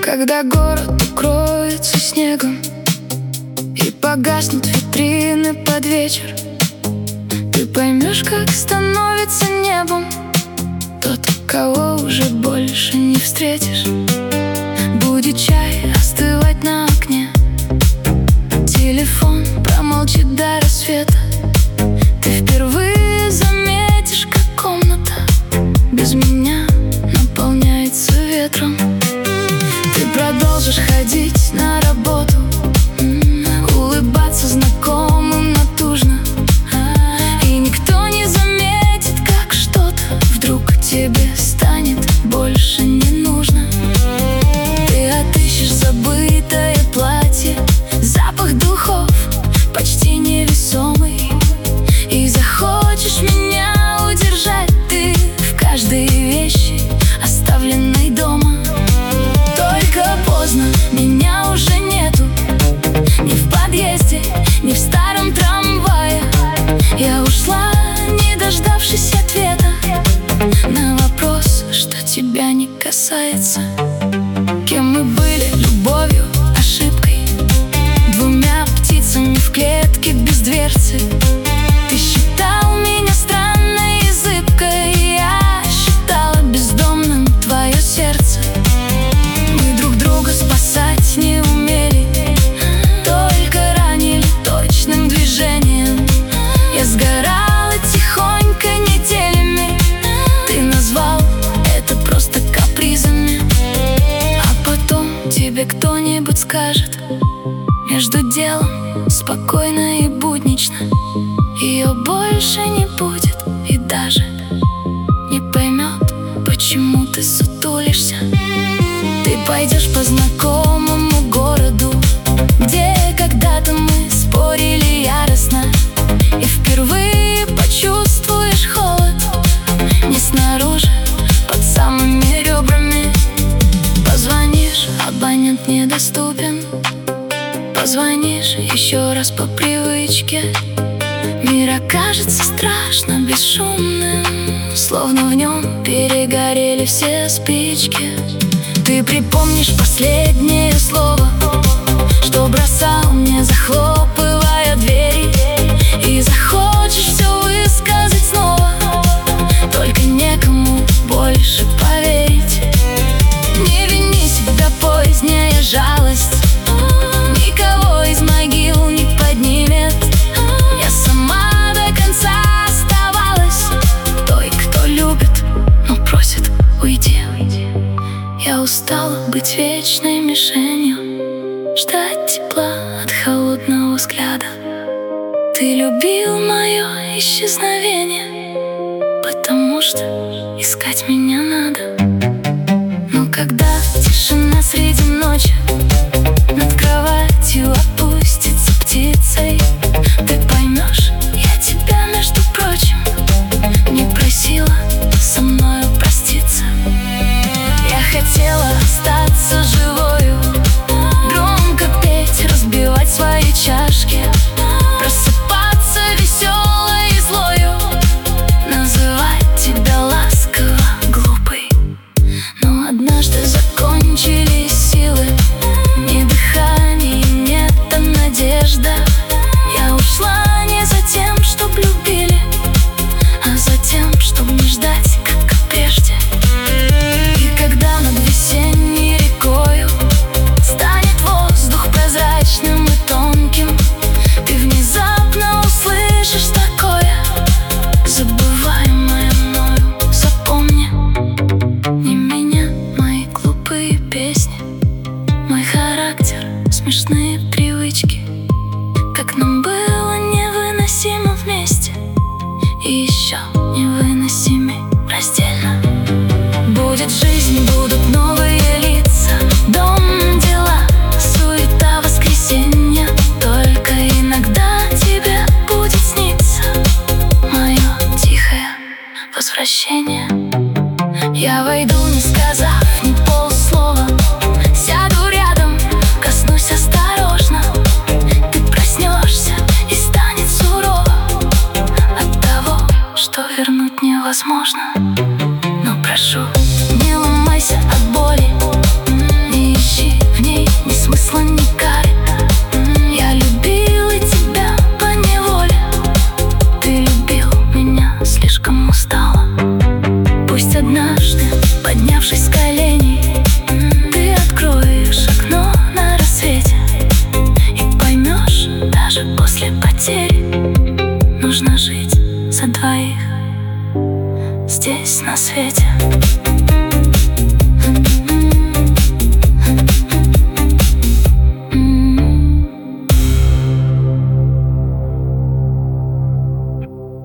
Когда город укроется снегом и погаснут витрины под вечер, ты поймешь, как становится небом тот, кого уже больше не встретишь. Будет чай остывать на окне, телефон промолчит до рассвета. Ты впервые заметишь, как комната без меня наполняется ветром. Ты продолжишь ходить на работу, улыбаться знакомым натужно, и никто не заметит, как что-то вдруг тебе станет больше не нужно. Ты отыщешь забытое платье, запах духов почти невесомый, и захочешь меня удержать ты в каждой вещи, оставленной дома. Только поздно, меня уже нету ни в подъезде, ни в старом трамвае. Я ушла, не дождавшись ответа на вопрос, что тебя не касается. Кем мы были? Любовью, ошибкой, двумя птицами в клетке без дверцы. Ты считал меня странной и зыбкой, я считала бездомным твое сердце. Мы друг друга спасать не умели, только ранили точным движением. Я сгорала тихонько неделями, ты назвал это просто капризами. А потом тебе кто-нибудь скажет между делом спокойно и буднично: ее больше не будет и даже не поймет, почему ты сутулишься. Ты пойдешь по знакомому городу, где когда-то мы спорили яростно, и впервые почувствуешь холод не снаружи, под самыми ребрами. Позвонишь, абонент недоступен, позвонишь еще раз по привычке. Мир окажется страшно бесшумным, словно в нем перегорели все спички. Ты припомнишь последнее слово, что бросал мне, захлопывая двери, и захочешь все высказать снова, только некому больше поверить. Не вини себя, поздняя жалость никого из могил не поднимет. Я сама до конца оставалась той, кто любит, но просит: уйди. Я устала быть вечной мишенью, ждать тепла от холодного взгляда. Ты любил мое исчезновение, потому что искать меня надо. Но когда тишина среди ночи над кроватью опустится птицей, ты поймешь, я тебя, между прочим, не просила со мною проститься. Я хотела остаться живою, громко петь, разбивать свои чашки, просыпаться веселой и злою, называть тебя ласково глупой. Но однажды закончились силы, здесь, на свете.